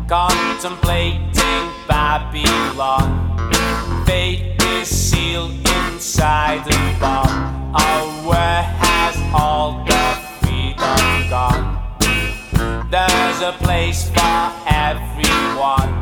contemplating Babylon. Fate is sealed inside the bomb. Oh, where has all the freedom gone? There's a place for everyone.